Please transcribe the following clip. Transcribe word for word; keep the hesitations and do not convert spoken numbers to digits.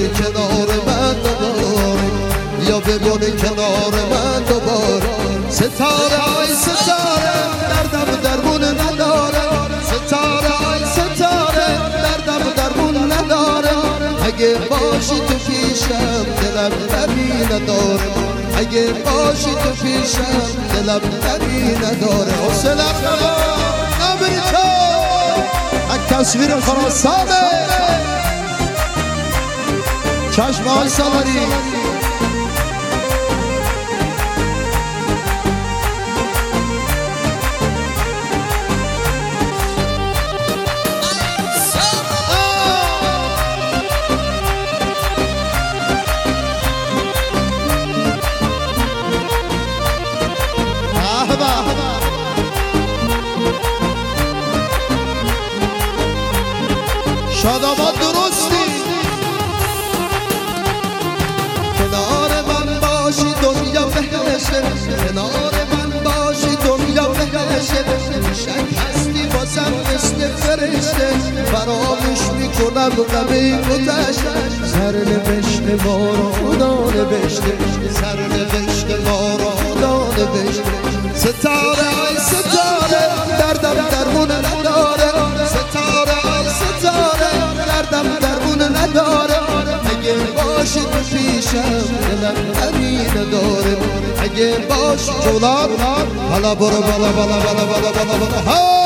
بمونی کنار من دوباره، یا بمونی کنار من دوباره. ستاره ای ستاره دردم درمون نداره، ستاره ای ستاره دردم درمون نداره. اگه باشی تو پیشم دلم غمی نداره، اگه باشی تو پیشم دلم غمی نداره. حسین اقبال امریکا یک تصویر خراسانه، چشم های سالاری شاداباد درستی. کنار من باشی دنیا بهشه، کنار من باشی دنیا بهشه. شک هستی بازم مثل فرشته، فراموش میکنم غمی گذشته. سر نوشته ما را خدا نوشته، سر نوشته ما را خدا نوشته. ستاره ای ستاره دردم درمون نداره، ستاره ای ستاره دردم درمون نداره. اگه باشی تو پیشم دلم غمی نداره، اگه باشی جولان. بالا برو بالا بالا بالا بالا بالا بالا.